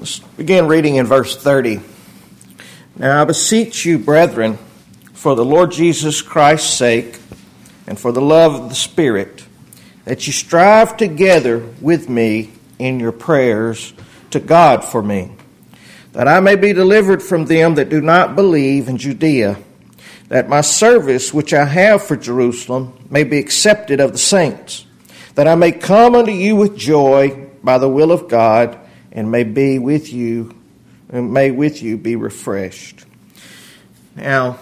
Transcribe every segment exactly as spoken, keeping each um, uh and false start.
Let's begin reading in verse thirty. Now I beseech you, brethren, for the Lord Jesus Christ's sake, and for the love of the Spirit, that you strive together with me in your prayers to God for me, that I may be delivered from them that do not believe in Judea, that my service which I have for Jerusalem may be accepted of the saints, that I may come unto you with joy by the will of God, and may be with you, and may with you be refreshed. Now,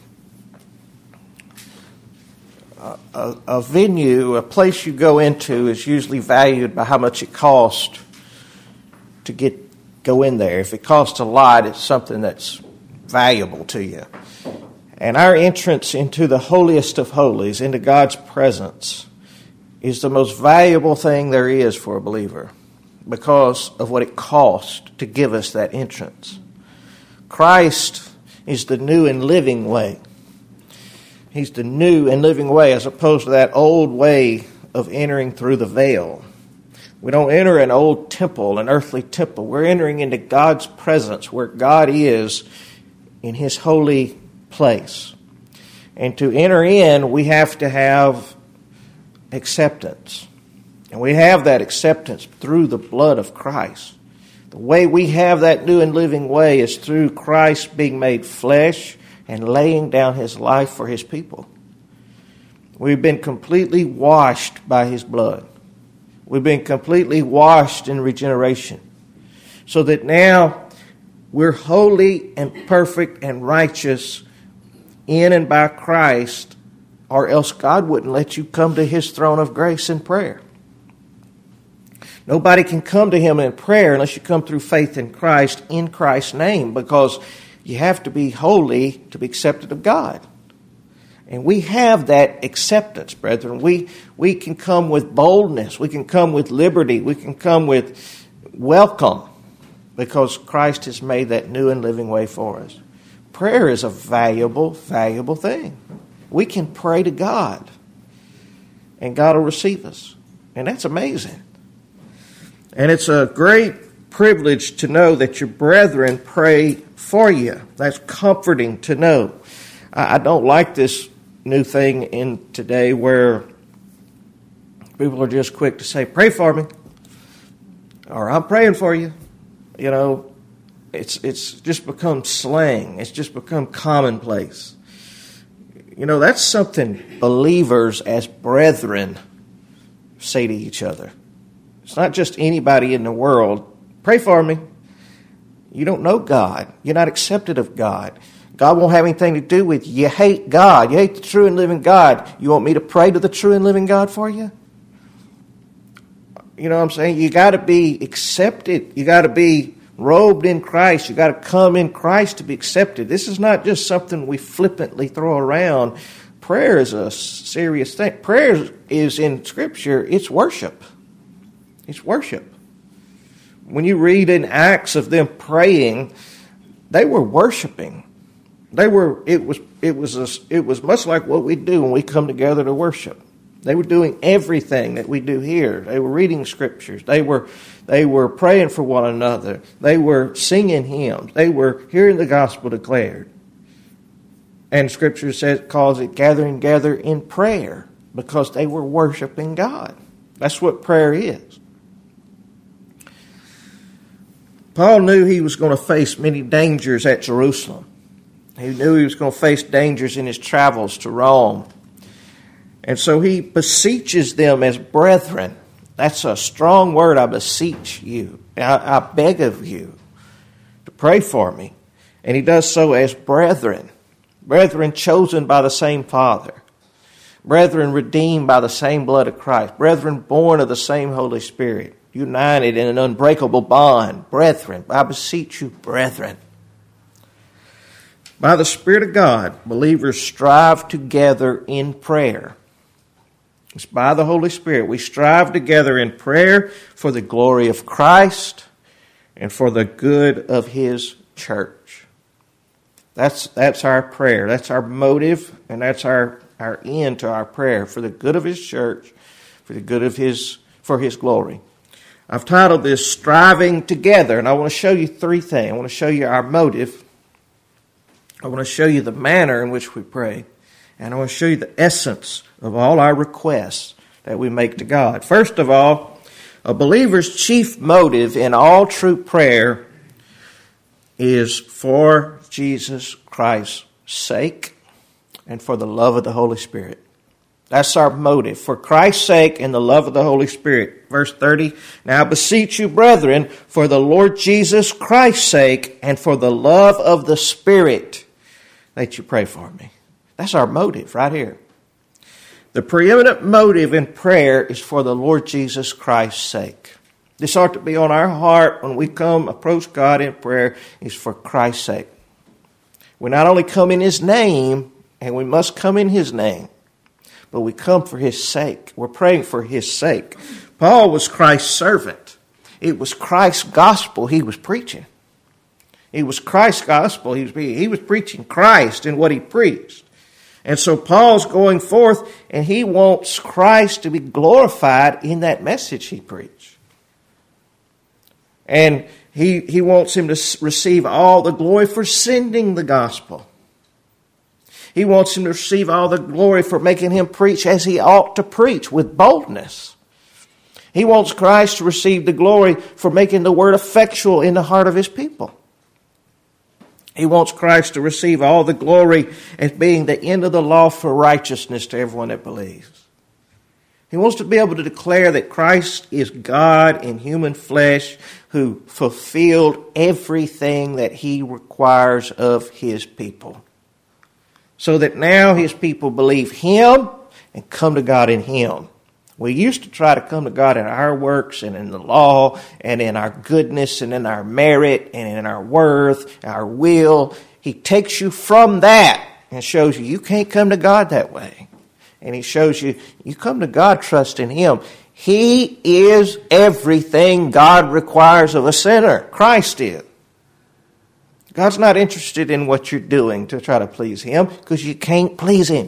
a, a venue, a place you go into, is usually valued by how much it costs to get go in there. If it costs a lot, it's something that's valuable to you. And our entrance into the holiest of holies, into God's presence, is the most valuable thing there is for a believer, because of what it cost to give us that entrance. Christ is the new and living way. He's the new and living way, as opposed to that old way of entering through the veil. We don't enter an old temple, an earthly temple. We're entering into God's presence, where God is in His holy place. And to enter in, we have to have acceptance. And we have that acceptance through the blood of Christ. The way we have that new and living way is through Christ being made flesh and laying down His life for His people. We've been completely washed by His blood. We've been completely washed in regeneration, so that now we're holy and perfect and righteous in and by Christ, or else God wouldn't let you come to His throne of grace in prayer. Nobody can come to Him in prayer unless you come through faith in Christ, in Christ's name, because you have to be holy to be accepted of God. And we have that acceptance, brethren. We, we can come with boldness. We can come with liberty. We can come with welcome, because Christ has made that new and living way for us. Prayer is a valuable, valuable thing. We can pray to God, and God will receive us. And that's amazing. And it's a great privilege to know that your brethren pray for you. That's comforting to know. I don't like this new thing in today where people are just quick to say, pray for me, or I'm praying for you. You know, it's it's just become slang. It's just become commonplace. You know, that's something believers as brethren say to each other. It's not just anybody in the world. Pray for me. You don't know God. You're not accepted of God. God won't have anything to do with you. You hate God. You hate the true and living God. You want me to pray to the true and living God for you? You know what I'm saying? You got to be accepted. You got to be robed in Christ. You got to come in Christ to be accepted. This is not just something we flippantly throw around. Prayer is a serious thing. Prayer is, in Scripture, it's worship. It's worship. When you read in Acts of them praying, they were worshiping. They were. It was. It was. A, it was much like what we do when we come together to worship. They were doing everything that we do here. They were reading scriptures. They were. They were praying for one another. They were singing hymns. They were hearing the gospel declared. And Scripture says calls it gathering together in prayer, because they were worshiping God. That's what prayer is. Paul knew he was going to face many dangers at Jerusalem. He knew he was going to face dangers in his travels to Rome. And so he beseeches them as brethren. That's a strong word. I beseech you. I, I beg of you to pray for me. And he does so as brethren. Brethren chosen by the same Father. Brethren redeemed by the same blood of Christ. Brethren born of the same Holy Spirit. United in an unbreakable bond. Brethren, I beseech you, brethren. By the Spirit of God, believers strive together in prayer. It's by the Holy Spirit. We strive together in prayer for the glory of Christ and for the good of His church. That's that's our prayer. That's our motive, and that's our, our end to our prayer, for the good of His church, for the good of His for His glory. I've titled this Striving Together, and I want to show you three things. I want to show you our motive. I want to show you the manner in which we pray. And I want to show you the essence of all our requests that we make to God. First of all, a believer's chief motive in all true prayer is for Jesus Christ's sake and for the love of the Holy Spirit. That's our motive. For Christ's sake and the love of the Holy Spirit. Verse thirty, now I beseech you, brethren, for the Lord Jesus Christ's sake and for the love of the Spirit, that you pray for me. That's our motive right here. The preeminent motive in prayer is for the Lord Jesus Christ's sake. This ought to be on our heart when we come approach God in prayer, is for Christ's sake. We not only come in His name, and we must come in His name, but we come for His sake. We're praying for His sake. Paul was Christ's servant. It was Christ's gospel he was preaching. It was Christ's gospel. He was, he was preaching Christ in what he preached. And so Paul's going forth, and he wants Christ to be glorified in that message he preached. And he, he wants him to receive all the glory for sending the gospel. He wants him to receive all the glory for making him preach as he ought to preach, with boldness. He wants Christ to receive the glory for making the word effectual in the heart of his people. He wants Christ to receive all the glory as being the end of the law for righteousness to everyone that believes. He wants to be able to declare that Christ is God in human flesh who fulfilled everything that he requires of his people. So that now his people believe him and come to God in him. We used to try to come to God in our works and in the law and in our goodness and in our merit and in our worth, our will. He takes you from that and shows you you can't come to God that way. And he shows you you come to God trusting him. He is everything God requires of a sinner. Christ is. God's not interested in what you're doing to try to please him because you can't please him.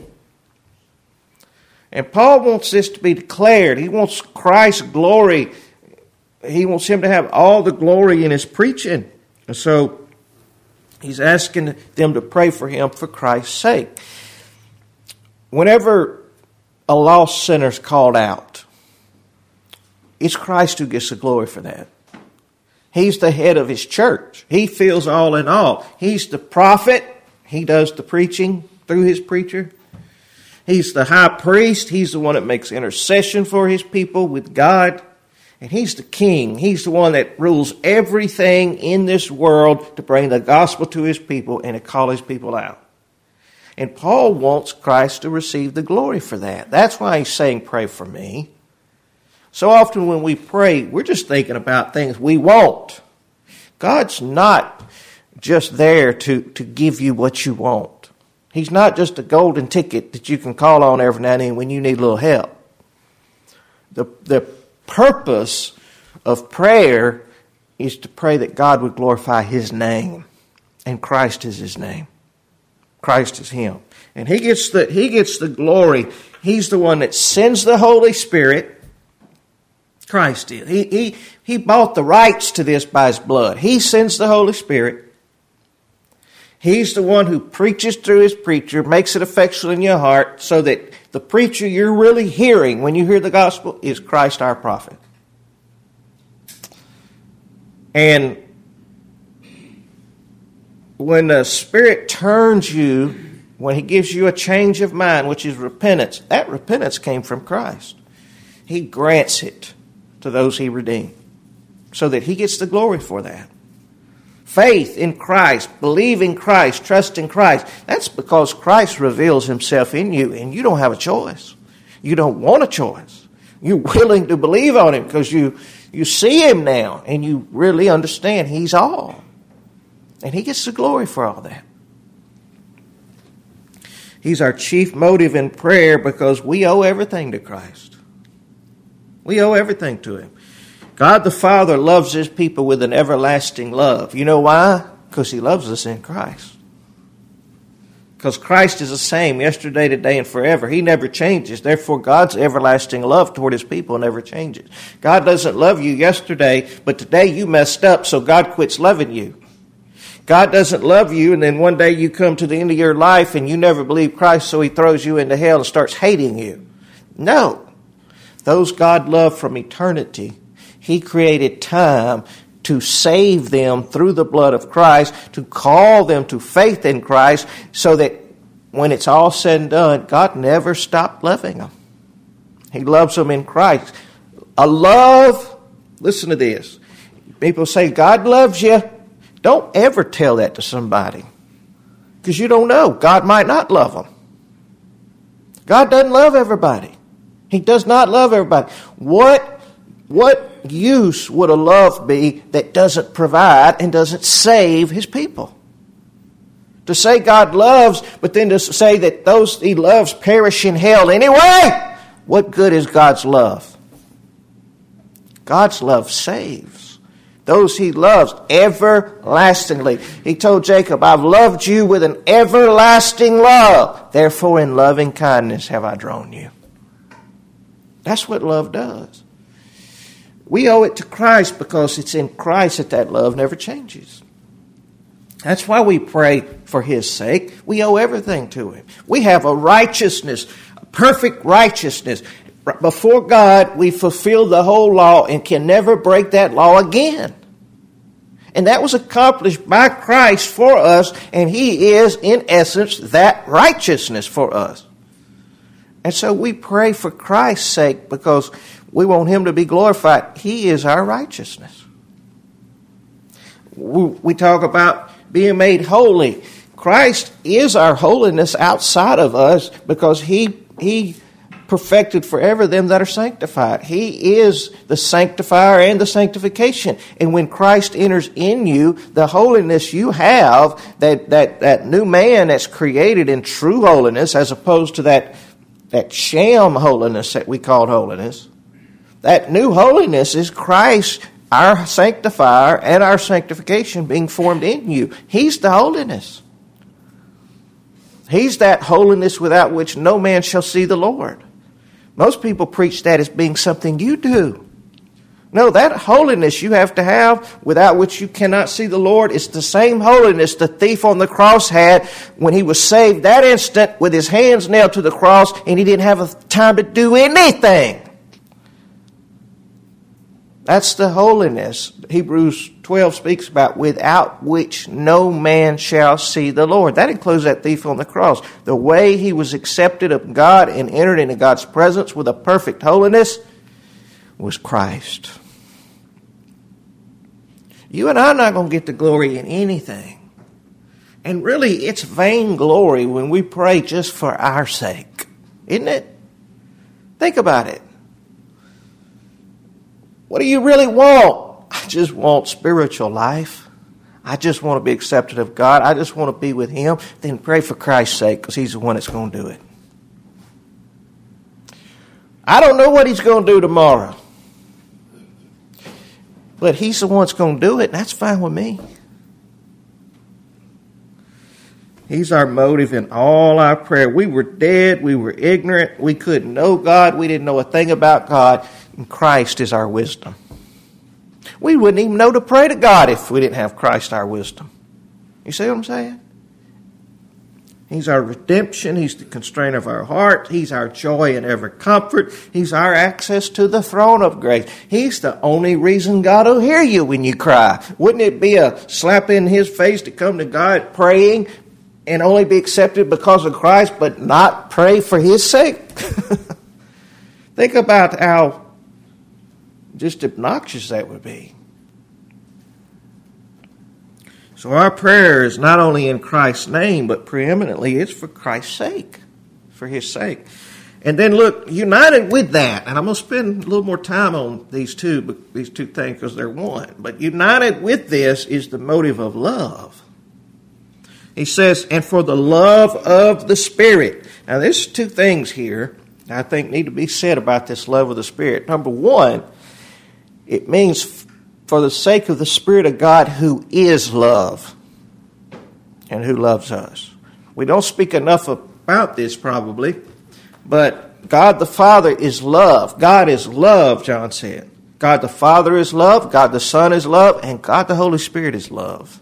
And Paul wants this to be declared. He wants Christ's glory. He wants him to have all the glory in his preaching. And so he's asking them to pray for him for Christ's sake. Whenever a lost sinner is called out, it's Christ who gets the glory for that. He's the head of his church. He feels all in all. He's the prophet. He does the preaching through his preacher. He's the high priest. He's the one that makes intercession for his people with God. And he's the king. He's the one that rules everything in this world to bring the gospel to his people and to call his people out. And Paul wants Christ to receive the glory for that. That's why he's saying, pray for me. So often when we pray, we're just thinking about things we want. God's not just there to, to give you what you want. He's not just a golden ticket that you can call on every now and then when you need a little help. The, the purpose of prayer is to pray that God would glorify his name. And Christ is his name. Christ is him. And he gets the, he gets the glory. He's the one that sends the Holy Spirit. Christ did. He, he, he bought the rights to this by his blood. He sends the Holy Spirit. He's the one who preaches through his preacher, makes it effectual in your heart, so that the preacher you're really hearing when you hear the gospel is Christ our prophet. And when the Spirit turns you, when he gives you a change of mind, which is repentance, that repentance came from Christ. He grants it to those he redeemed, so that he gets the glory for that. Faith in Christ, believe in Christ, trust in Christ. That's because Christ reveals himself in you, and you don't have a choice. You don't want a choice. You're willing to believe on him because you, you see him now, and you really understand he's all. And he gets the glory for all that. He's our chief motive in prayer because we owe everything to Christ. We owe everything to him. God the Father loves his people with an everlasting love. You know why? Because he loves us in Christ. because Christ is the same yesterday, today, and forever. He never changes. Therefore, God's everlasting love toward his people never changes. God doesn't love you yesterday, but today you messed up, so God quits loving you. God doesn't love you, and then one day you come to the end of your life and you never believe Christ, so he throws you into hell and starts hating you. No. Those God loved from eternity, he created time to save them through the blood of Christ, to call them to faith in Christ, so that when it's all said and done, God never stopped loving them. He loves them in Christ. A love, listen to this. People say, God loves you. Don't ever tell that to somebody, because you don't know. God might not love them. God doesn't love everybody. He does not love everybody. What, what use would a love be that doesn't provide and doesn't save his people? To say God loves, but then to say that those he loves perish in hell anyway? What good is God's love? God's love saves those he loves everlastingly. He told Jacob, I've loved you with an everlasting love. Therefore, in loving kindness have I drawn you. That's what love does. We owe it to Christ because it's in Christ that that love never changes. That's why we pray for his sake. We owe everything to him. We have a righteousness, a perfect righteousness. Before God, we fulfill the whole law and can never break that law again. And that was accomplished by Christ for us, and he is, in essence, that righteousness for us. And so we pray for Christ's sake because we want him to be glorified. He is our righteousness. We talk about being made holy. Christ is our holiness outside of us because he he perfected forever them that are sanctified. He is the sanctifier and the sanctification. And when Christ enters in you, the holiness you have, that, that, that new man that's created in true holiness, as opposed to that, that sham holiness that we called holiness, that new holiness is Christ, our sanctifier and our sanctification being formed in you. He's the holiness. He's that holiness without which no man shall see the Lord. Most people preach that as being something you do. No, that holiness you have to have without which you cannot see the Lord is the same holiness the thief on the cross had when he was saved that instant with his hands nailed to the cross and he didn't have time to do anything. That's the holiness Hebrews twelve speaks about, without which no man shall see the Lord. That includes that thief on the cross. The way he was accepted of God and entered into God's presence with a perfect holiness was Christ. You and I are not going to get the glory in anything. And really, it's vainglory when we pray just for our sake. Isn't it? Think about it. What do you really want? I just want spiritual life. I just want to be accepted of God. I just want to be with him. Then pray for Christ's sake, because he's the one that's going to do it. I don't know what he's going to do tomorrow. But he's the one that's going to do it, and that's fine with me. He's our motive in all our prayer. We were dead. We were ignorant. We couldn't know God. We didn't know a thing about God. And Christ is our wisdom. We wouldn't even know to pray to God if we didn't have Christ our wisdom. You see what I'm saying? He's our redemption. He's the constraint of our heart. He's our joy and ever comfort. He's our access to the throne of grace. He's the only reason God will hear you when you cry. Wouldn't it be a slap in his face to come to God praying and only be accepted because of Christ, but not pray for his sake? Think about how just obnoxious that would be. So our prayer is not only in Christ's name, but preeminently it's for Christ's sake, for his sake. And then look, united with that, and I'm going to spend a little more time on these two, these two things because they're one. But united with this is the motive of love. He says, and for the love of the Spirit. Now there's two things here I think need to be said about this love of the Spirit. Number one, it means for the sake of the Spirit of God who is love and who loves us. We don't speak enough about this probably, but God the Father is love. God is love, John said. God the Father is love, God the Son is love, and God the Holy Spirit is love.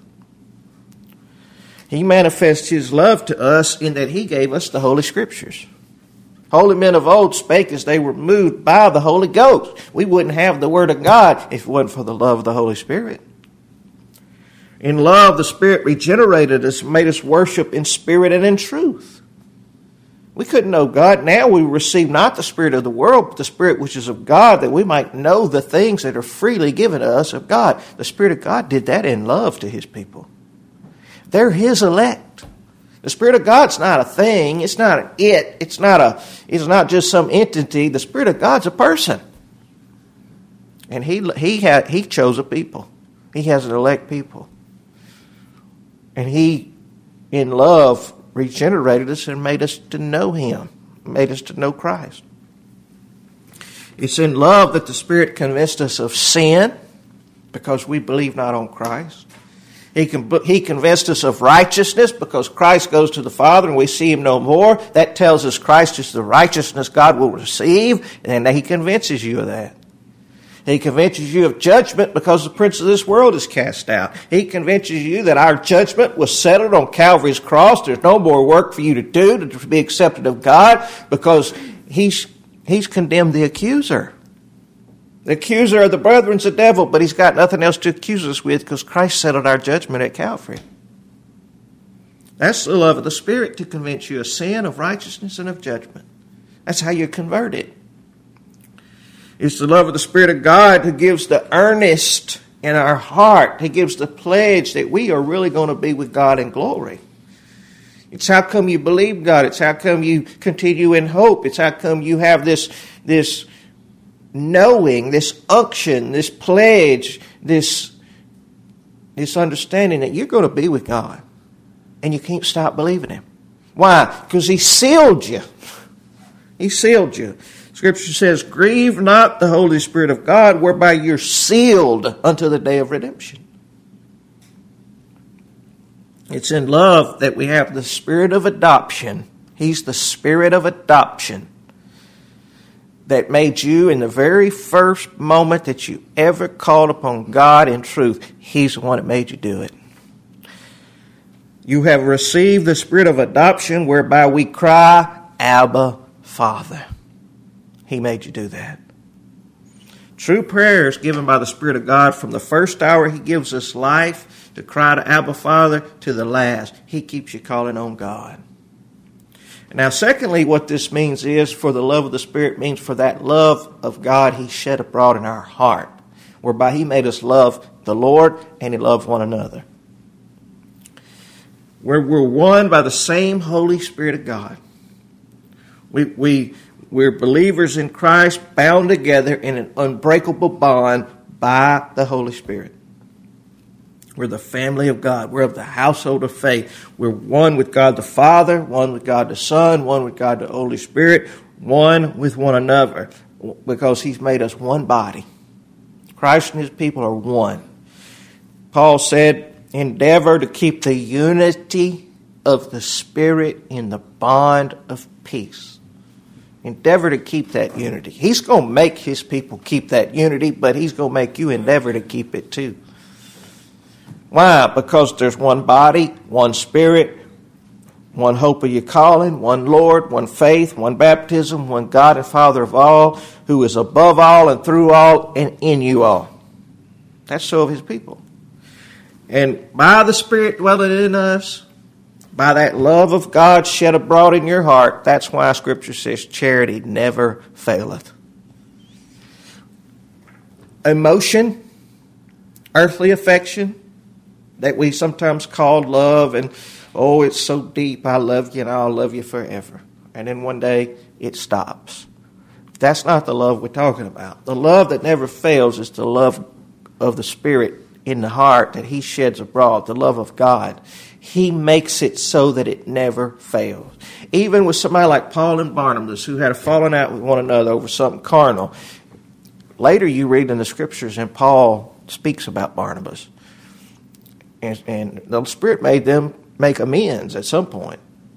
He manifests His love to us in that He gave us the Holy Scriptures. Holy men of old spake as they were moved by the Holy Ghost. We wouldn't have the Word of God if it wasn't for the love of the Holy Spirit. In love, the Spirit regenerated us, made us worship in spirit and in truth. We couldn't know God. Now we receive not the spirit of the world, but the Spirit which is of God, that we might know the things that are freely given to us of God. The Spirit of God did that in love to His people. They're His elect. The Spirit of God's not a thing. It's not an it. It's not a. It's not just some entity. The Spirit of God's a person, and He He had He chose a people. He has an elect people, and He, in love, regenerated us and made us to know Him, made us to know Christ. It's in love that the Spirit convinced us of sin, because we believe not on Christ. He, can, he convinced us of righteousness because Christ goes to the Father and we see Him no more. That tells us Christ is the righteousness God will receive, and He convinces you of that. He convinces you of judgment because the prince of this world is cast out. He convinces you that our judgment was settled on Calvary's cross. There's no more work for you to do to be accepted of God, because He's, he's condemned the accuser. The accuser of the brethren is the devil, but he's got nothing else to accuse us with because Christ settled our judgment at Calvary. That's the love of the Spirit, to convince you of sin, of righteousness, and of judgment. That's how you're converted. It's the love of the Spirit of God who gives the earnest in our heart. He gives the pledge that we are really going to be with God in glory. It's how come you believe God. It's how come you continue in hope. It's how come you have this, this knowing, this unction, this pledge, this, this understanding that you're going to be with God. And you can't stop believing Him. Why? Because He sealed you. He sealed you. Scripture says, grieve not the Holy Spirit of God, whereby you're sealed unto the day of redemption. It's in love that we have the Spirit of adoption. He's the Spirit of adoption that made you, in the very first moment that you ever called upon God in truth, He's the one that made you do it. You have received the Spirit of adoption, whereby we cry, Abba, Father. He made you do that. True prayer is given by the Spirit of God from the first hour He gives us life to cry to Abba, Father, to the last. He keeps you calling on God. Now, secondly, what this means is, for the love of the Spirit means for that love of God He shed abroad in our heart, whereby He made us love the Lord and He loved one another. Where we're one by the same Holy Spirit of God. We, we, we're believers in Christ, bound together in an unbreakable bond by the Holy Spirit. We're the family of God. We're of the household of faith. We're one with God the Father, one with God the Son, one with God the Holy Spirit, one with one another, because He's made us one body. Christ and His people are one. Paul said, endeavor to keep the unity of the Spirit in the bond of peace. Endeavor to keep that unity. He's going to make His people keep that unity, but He's going to make you endeavor to keep it too. Why? Because there's one body, one Spirit, one hope of your calling, one Lord, one faith, one baptism, one God and Father of all, who is above all and through all and in you all. That's so of His people. And by the Spirit dwelling in us, by that love of God shed abroad in your heart, that's why Scripture says charity never faileth. Emotion, earthly affection, that we sometimes call love, and oh, it's so deep, I love you and I'll love you forever. And then one day it stops. That's not the love we're talking about. The love that never fails is the love of the Spirit in the heart that He sheds abroad, the love of God. He makes it so that it never fails. Even with somebody like Paul and Barnabas, who had a falling out with one another over something carnal. Later you read in the Scriptures, and Paul speaks about Barnabas. And, and the Spirit made them make amends at some point.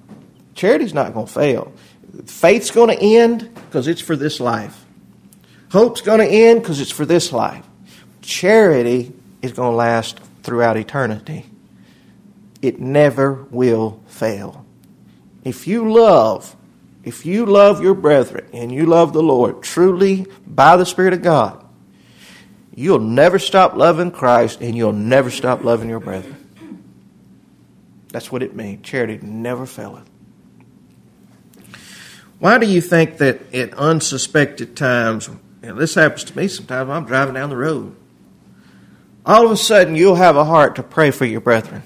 Charity's not going to fail. Faith's going to end because it's for this life. Hope's going to end because it's for this life. Charity is going to last throughout eternity. It never will fail. If you love, if you love your brethren and you love the Lord truly by the Spirit of God, you'll never stop loving Christ and you'll never stop loving your brethren. That's what it means. Charity never faileth. Why do you think that at unsuspected times, and this happens to me sometimes when I'm driving down the road, all of a sudden you'll have a heart to pray for your brethren?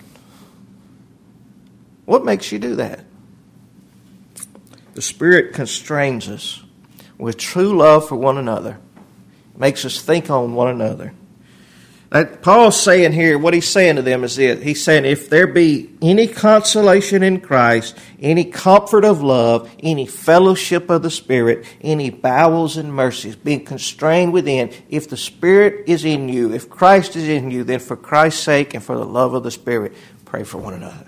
What makes you do that? The Spirit constrains us with true love for one another. It makes us think on one another. That Paul's saying here, what he's saying to them is this. He's saying, if there be any consolation in Christ, any comfort of love, any fellowship of the Spirit, any bowels and mercies, being constrained within, if the Spirit is in you, if Christ is in you, then for Christ's sake and for the love of the Spirit, pray for one another.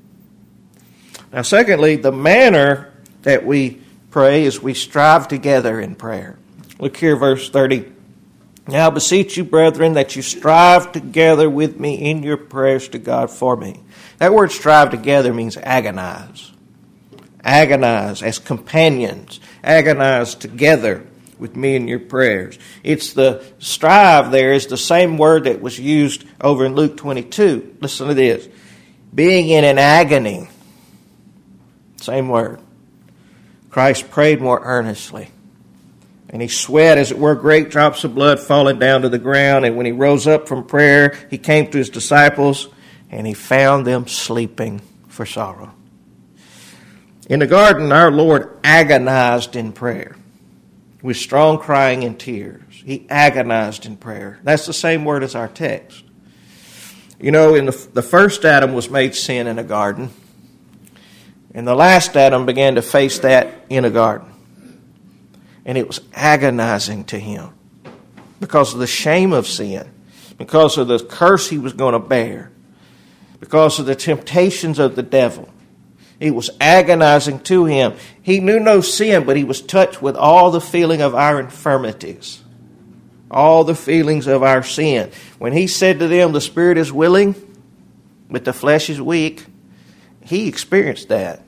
Now, secondly, the manner that we pray is we strive together in prayer. Look here, verse thirty. Now I beseech you, brethren, that you strive together with me in your prayers to God for me. That word strive together means agonize. Agonize as companions. Agonize together with me in your prayers. It's the strive there is the same word that was used over in Luke twenty-two. Listen to this. Being in an agony. Same word. Christ prayed more earnestly. And he sweat, as it were, great drops of blood falling down to the ground. And when he rose up from prayer, he came to his disciples, and he found them sleeping for sorrow. In the garden, our Lord agonized in prayer, with strong crying and tears. He agonized in prayer. That's the same word as our text. You know, in the, the first Adam was made sin in a garden, and the last Adam began to face that in a garden. And it was agonizing to him because of the shame of sin, because of the curse he was going to bear, because of the temptations of the devil. It was agonizing to him. He knew no sin, but he was touched with all the feeling of our infirmities, all the feelings of our sin. When he said to them, the spirit is willing, but the flesh is weak, he experienced that.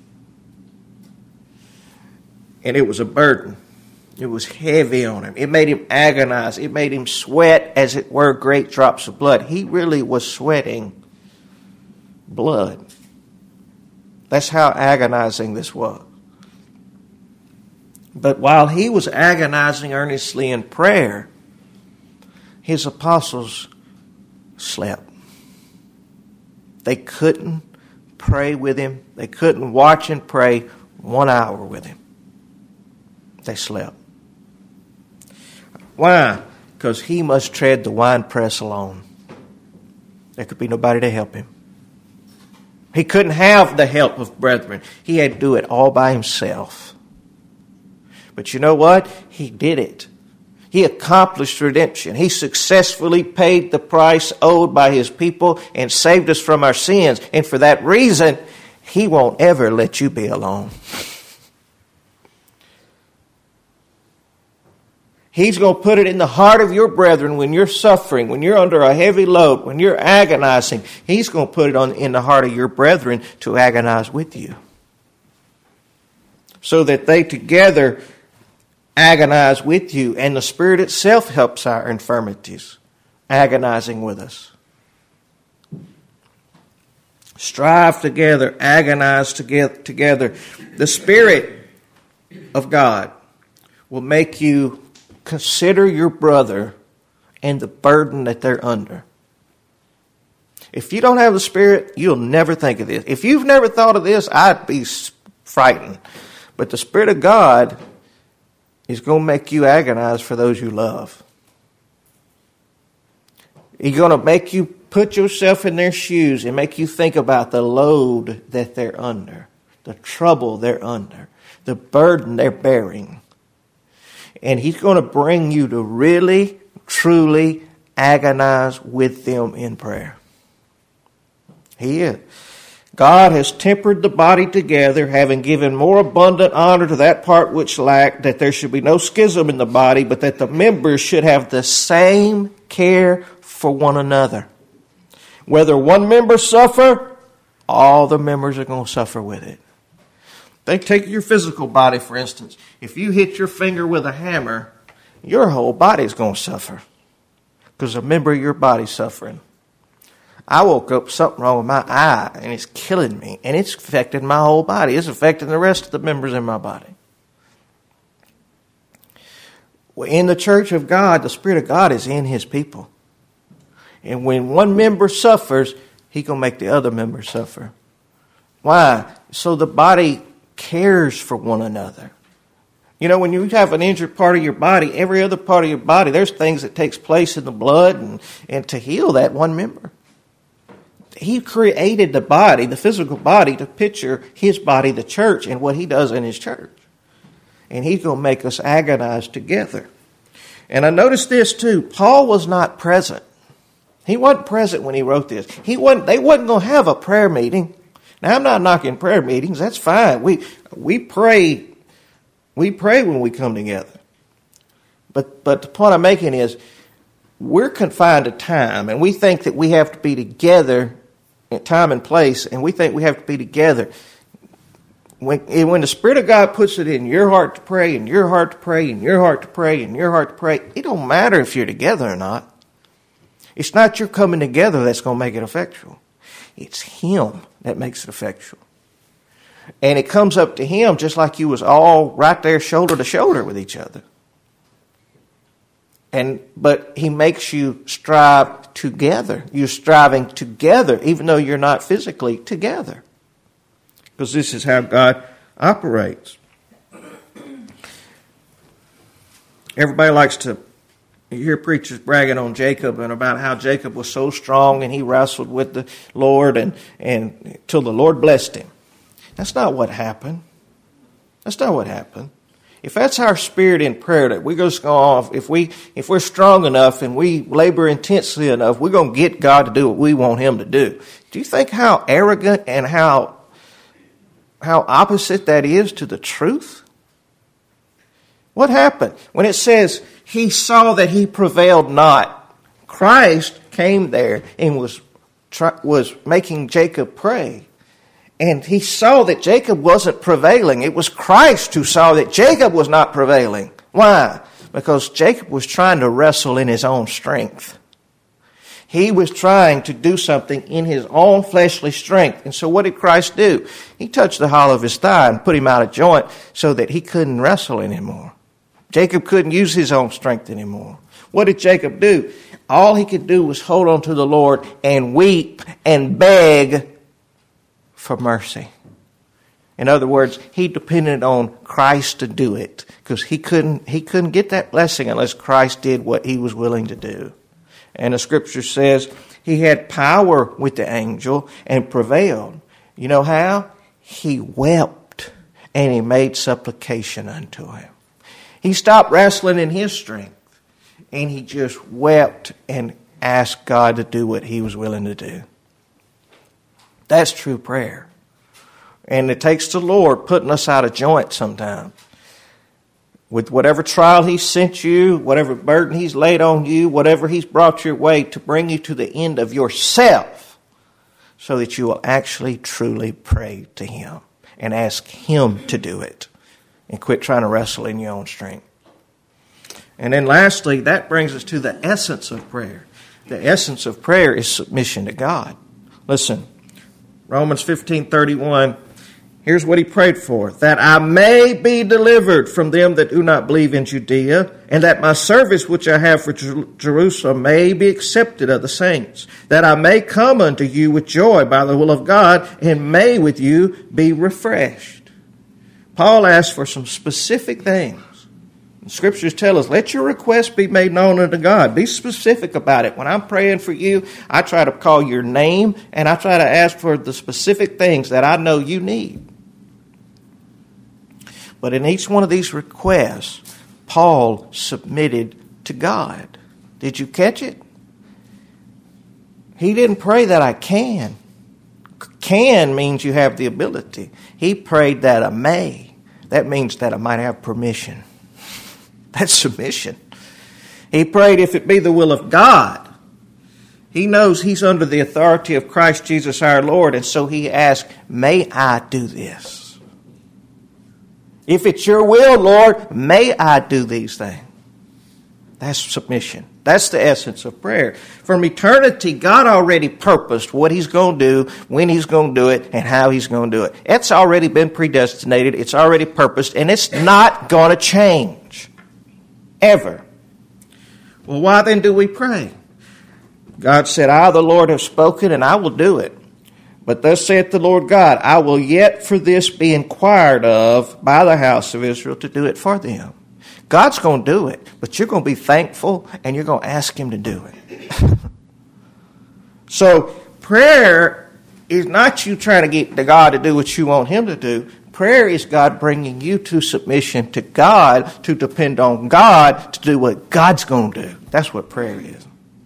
And it was a burden. It was heavy on him. It made him agonize. It made him sweat, as it were, great drops of blood. He really was sweating blood. That's how agonizing this was. But while he was agonizing earnestly in prayer, his apostles slept. They couldn't pray with him. They couldn't watch and pray one hour with him. They slept. Why? Because he must tread the winepress alone. There could be nobody to help him. He couldn't have the help of brethren. He had to do it all by himself. But you know what? He did it. He accomplished redemption. He successfully paid the price owed by his people and saved us from our sins. And for that reason, he won't ever let you be alone. He's going to put it in the heart of your brethren when you're suffering, when you're under a heavy load, when you're agonizing. He's going to put it on in the heart of your brethren to agonize with you. So that they together agonize with you. And the Spirit itself helps our infirmities, agonizing with us. Strive together, agonize together. The Spirit of God will make you consider your brother and the burden that they're under. If you don't have the Spirit, you'll never think of this. If you've never thought of this, I'd be frightened. But the Spirit of God is going to make you agonize for those you love. He's going to make you put yourself in their shoes and make you think about the load that they're under, the trouble they're under, the burden they're bearing. And he's going to bring you to really, truly agonize with them in prayer. He is. God has tempered the body together, having given more abundant honor to that part which lacked, that there should be no schism in the body, but that the members should have the same care for one another. Whether one member suffer, all the members are going to suffer with it. Think, take your physical body, for instance. If you hit your finger with a hammer, your whole body's going to suffer because a member of your body's suffering. I woke up, something wrong with my eye, and it's killing me, and it's affecting my whole body. It's affecting the rest of the members in my body. Well, in the church of God, the Spirit of God is in His people. And when one member suffers, He's going to make the other member suffer. Why? So the body cares for one another. You know, when you have an injured part of your body, every other part of your body, there's things that takes place in the blood and, and to heal that one member. He created the body, the physical body, to picture His body, the church, and what He does in His church. And He's going to make us agonize together. And I noticed this too. Paul was not present. He wasn't present when he wrote this. He wasn't. They wasn't going to have a prayer meeting. Now, I'm not knocking prayer meetings. That's fine. We we pray. We pray when we come together. But but the point I'm making is, we're confined to time, and we think that we have to be together in time and place, and we think we have to be together. When, when the Spirit of God puts it in your heart to pray, and your heart to pray, and your heart to pray, and your heart to pray, it don't matter if you're together or not. It's not your coming together that's going to make it effectual. It's Him that makes it effectual. And it comes up to Him just like you was all right there shoulder to shoulder with each other. And but He makes you strive together. You're striving together, even though you're not physically together. Because this is how God operates. Everybody likes to hear preachers bragging on Jacob and about how Jacob was so strong and he wrestled with the Lord and, and till the Lord blessed him. That's not what happened. That's not what happened. If that's our spirit in prayer, that we just go off, if we if we're strong enough and we labor intensely enough, we're going to get God to do what we want Him to do. Do you think how arrogant and how how opposite that is to the truth? What happened? When it says he saw that he prevailed not, Christ came there and was was making Jacob pray. And he saw that Jacob wasn't prevailing. It was Christ who saw that Jacob was not prevailing. Why? Because Jacob was trying to wrestle in his own strength. He was trying to do something in his own fleshly strength. And so what did Christ do? He touched the hollow of his thigh and put him out of joint so that he couldn't wrestle anymore. Jacob couldn't use his own strength anymore. What did Jacob do? All he could do was hold on to the Lord and weep and beg for mercy. In other words, he depended on Christ to do it because he couldn't he couldn't get that blessing unless Christ did what he was willing to do. And the scripture says he had power with the angel and prevailed. You know how? He wept and he made supplication unto him. He stopped wrestling in his strength and he just wept and asked God to do what he was willing to do. That's true prayer. And it takes the Lord putting us out of joint sometimes. With whatever trial He sent you, whatever burden He's laid on you, whatever He's brought your way to bring you to the end of yourself so that you will actually truly pray to Him and ask Him to do it and quit trying to wrestle in your own strength. And then lastly, that brings us to the essence of prayer. The essence of prayer is submission to God. Listen. Romans fifteen thirty-one, here's what he prayed for. That I may be delivered from them that do not believe in Judea, and that my service which I have for Jerusalem may be accepted of the saints, that I may come unto you with joy by the will of God, and may with you be refreshed. Paul asked for some specific things. The scriptures tell us, let your request be made known unto God. Be specific about it. When I'm praying for you, I try to call your name and I try to ask for the specific things that I know you need. But in each one of these requests, Paul submitted to God. Did you catch it? He didn't pray that I can. Can means you have the ability. He prayed that I may. That means that I might have permission. That's submission. He prayed if it be the will of God. He knows he's under the authority of Christ Jesus our Lord, and so he asked, may I do this? If it's your will, Lord, may I do these things? That's submission. That's the essence of prayer. From eternity, God already purposed what he's going to do, when he's going to do it, and how he's going to do it. It's already been predestinated. It's already purposed, and it's not going to change. Ever. Well, why then do we pray? God said, I, the Lord, have spoken, and I will do it. But thus saith the Lord God, I will yet for this be inquired of by the house of Israel to do it for them. God's going to do it, but you're going to be thankful and you're going to ask him to do it. So prayer is not you trying to get the God to do what you want him to do. Prayer is God bringing you to submission to God, to depend on God to do what God's going to do. That's what prayer is.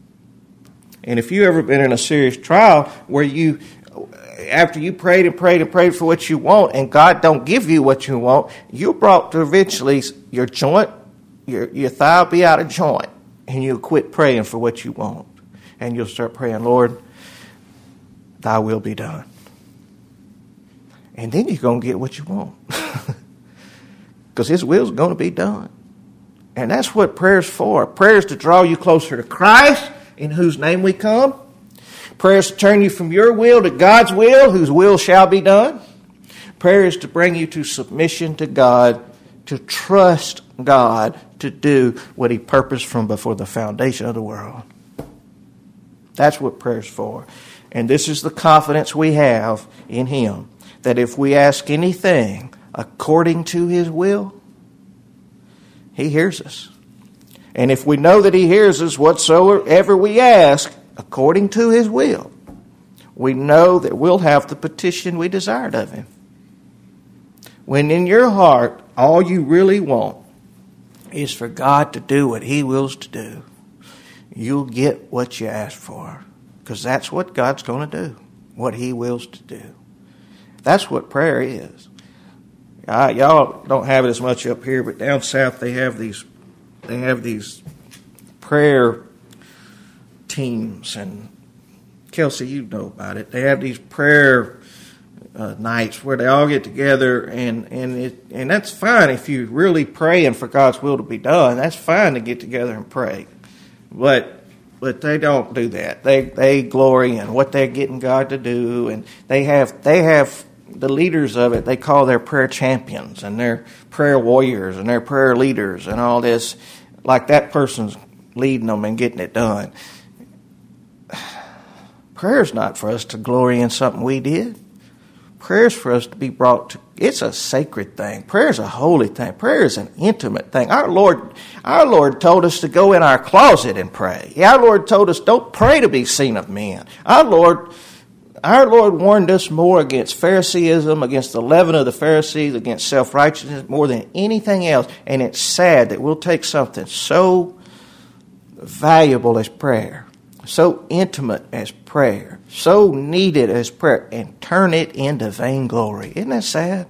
And if you've ever been in a serious trial where you, after you prayed and prayed and prayed for what you want and God don't give you what you want, you're brought to eventually your joint, your, your thigh will be out of joint, and you'll quit praying for what you want. And you'll start praying, Lord, thy will be done. And then you're going to get what you want. Because his will's going to be done. And that's what prayer's for. Prayer's to draw you closer to Christ, in whose name we come. Prayer is to turn you from your will to God's will, whose will shall be done. Prayer is to bring you to submission to God, to trust God to do what he purposed from before the foundation of the world. That's what prayer is for. And this is the confidence we have in him, that if we ask anything according to his will, he hears us. And if we know that he hears us whatsoever we ask, according to his will, we know that we'll have the petition we desired of him. When in your heart, all you really want is for God to do what he wills to do, you'll get what you ask for. Because that's what God's going to do, what he wills to do. That's what prayer is. I, y'all don't have it as much up here, but down south they have these they have these prayer teams, and Kelsey, you know about it. They have these prayer uh, nights where they all get together, and and it and that's fine if you're really praying for God's will to be done. That's fine to get together and pray, but but they don't do that. They they glory in what they're getting God to do, and they have they have the leaders of it. They call their prayer champions and their prayer warriors and their prayer leaders and all this, like that person's leading them and getting it done. Prayer's not for us to glory in something we did. Prayer's for us to be brought to, it's a sacred thing. Prayer's a holy thing. Prayer is an intimate thing. Our Lord, our Lord told us to go in our closet and pray. Our Lord told us don't pray to be seen of men. Our Lord, our Lord warned us more against Phariseeism, against the leaven of the Pharisees, against self-righteousness more than anything else. And it's sad that we'll take something so valuable as prayer, so intimate as prayer, so needed as prayer, and turn it into vainglory. Isn't that sad?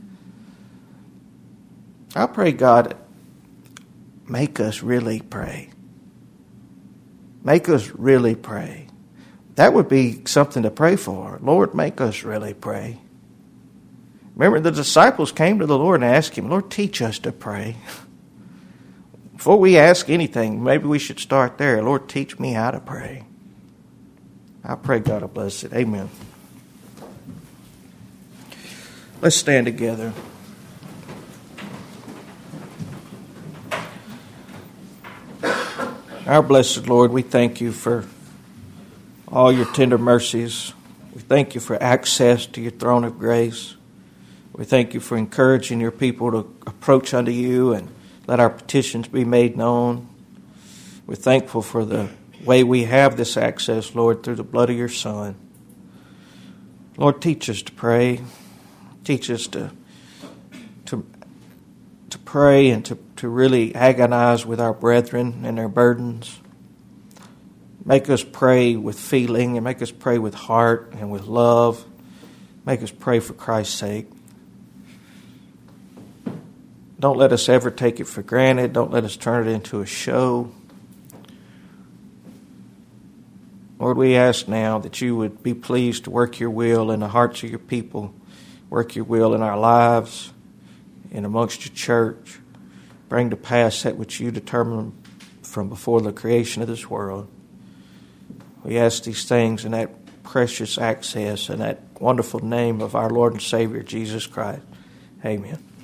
I pray God make us really pray. Make us really pray. That would be something to pray for. Lord, make us really pray. Remember, the disciples came to the Lord and asked him, Lord, teach us to pray. Before we ask anything, maybe we should start there. Lord, teach me how to pray. I pray God will bless it. Amen. Let's stand together. Our blessed Lord, we thank you for all your tender mercies. We thank you for access to your throne of grace. We thank you for encouraging your people to approach unto you and let our petitions be made known. We're thankful for the way we have this access, Lord, through the blood of your Son. Lord, teach us to pray. Teach us to to, to pray and to, to really agonize with our brethren and their burdens. Make us pray with feeling and make us pray with heart and with love. Make us pray for Christ's sake. Don't let us ever take it for granted. Don't let us turn it into a show. Lord, we ask now that you would be pleased to work your will in the hearts of your people, work your will in our lives and amongst your church. Bring to pass that which you determined from before the creation of this world. We ask these things in that precious access and that wonderful name of our Lord and Savior, Jesus Christ. Amen.